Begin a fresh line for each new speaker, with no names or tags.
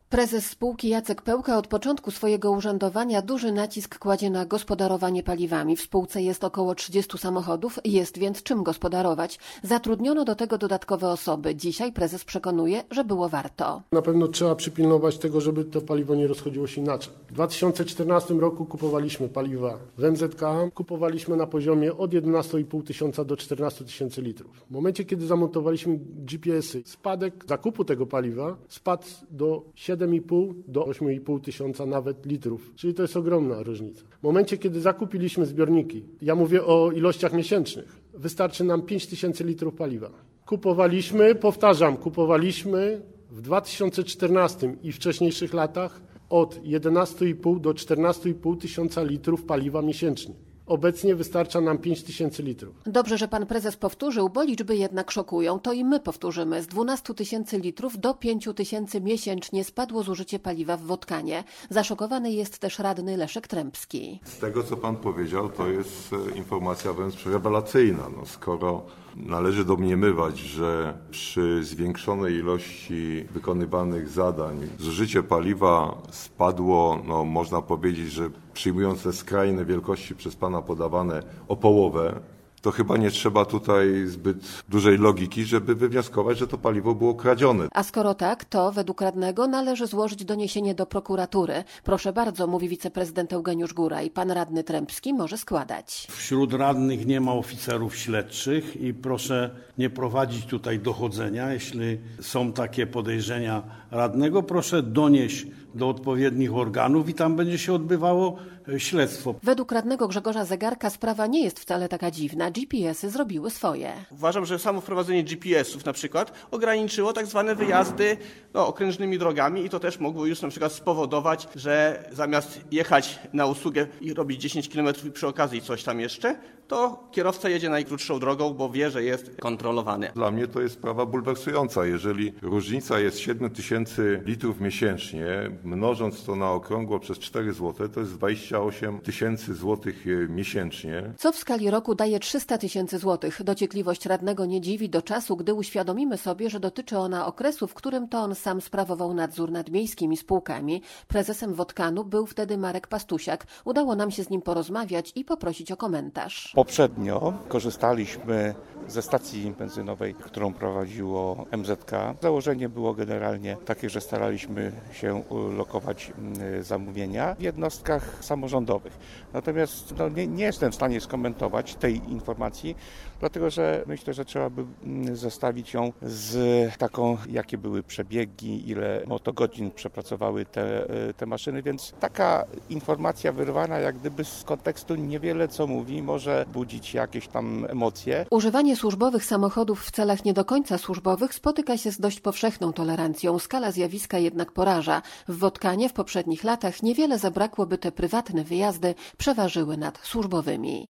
Prezes spółki Jacek Pełka od początku swojego urzędowania duży nacisk kładzie na gospodarowanie paliwami. W spółce jest około 30 samochodów, jest więc czym gospodarować. Zatrudniono do tego dodatkowe osoby. Dzisiaj prezes przekonuje, że było warto.
Na pewno trzeba przypilnować tego, żeby to paliwo nie rozchodziło się inaczej. W 2014 roku kupowaliśmy paliwa w MZK, kupowaliśmy na poziomie od 11,5 tysiąca do 14 tysięcy litrów. W momencie, kiedy zamontowaliśmy GPS-y, spadek zakupu tego paliwa spadł do 7,5 do 8,5 tysiąca nawet litrów, czyli to jest ogromna różnica. W momencie, kiedy zakupiliśmy zbiorniki, ja mówię o ilościach miesięcznych, wystarczy nam 5 tysięcy litrów paliwa. Kupowaliśmy w 2014 i wcześniejszych latach od 11,5 do 14,5 tysiąca litrów paliwa miesięcznie. Obecnie wystarcza nam 5 tysięcy litrów.
Dobrze, że pan prezes powtórzył, bo liczby jednak szokują. To i my powtórzymy. Z 12 tysięcy litrów do 5 tysięcy miesięcznie spadło zużycie paliwa w Wotkanie. Zaszokowany jest też radny Leszek Trębski.
Z tego, co pan powiedział, to jest informacja wręcz rewelacyjna. Skoro należy domniemywać, że przy zwiększonej ilości wykonywanych zadań zużycie paliwa spadło, można powiedzieć, że przyjmując te skrajne wielkości przez pana podawane o połowę, to chyba nie trzeba tutaj zbyt dużej logiki, żeby wywnioskować, że to paliwo było kradzione.
A skoro tak, to według radnego należy złożyć doniesienie do prokuratury. Proszę bardzo, mówi wiceprezydent Eugeniusz Góraj. Pan radny Trębski może składać.
Wśród radnych nie ma oficerów śledczych i proszę nie prowadzić tutaj dochodzenia. Jeśli są takie podejrzenia radnego, proszę donieść do odpowiednich organów i tam będzie się odbywało śledztwo.
Według radnego Grzegorza Zegarka sprawa nie jest wcale taka dziwna. GPS-y zrobiły swoje.
Uważam, że samo wprowadzenie GPS-ów na przykład ograniczyło tak zwane wyjazdy okrężnymi drogami i to też mogło już na przykład spowodować, że zamiast jechać na usługę i robić 10 km i przy okazji coś tam jeszcze, to kierowca jedzie najkrótszą drogą, bo wie, że jest kontrolowany.
Dla mnie to jest sprawa bulwersująca. Jeżeli różnica jest 7 tysięcy litrów miesięcznie, mnożąc to na okrągło przez 4 zł, to jest 28 tysięcy złotych miesięcznie.
Co w skali roku daje 300 tysięcy złotych. Dociekliwość radnego nie dziwi do czasu, gdy uświadomimy sobie, że dotyczy ona okresu, w którym to on sam sprawował nadzór nad miejskimi spółkami. Prezesem Wotkanu był wtedy Marek Pastusiak. Udało nam się z nim porozmawiać i poprosić o komentarz.
Poprzednio korzystaliśmy ze stacji benzynowej, którą prowadziło MZK. Założenie było generalnie takie, że staraliśmy się lokować zamówienia w jednostkach samorządowych. Natomiast nie jestem w stanie skomentować tej informacji, dlatego że myślę, że trzeba by zestawić ją z taką, jakie były przebiegi, ile motogodzin przepracowały te maszyny, więc taka informacja wyrwana jak gdyby z kontekstu niewiele co mówi, może budzić jakieś tam emocje.
Używanie służbowych samochodów w celach nie do końca służbowych spotyka się z dość powszechną tolerancją. Skala zjawiska jednak poraża. W Wotkanie w poprzednich latach niewiele zabrakło, by te prywatne wyjazdy przeważyły nad służbowymi.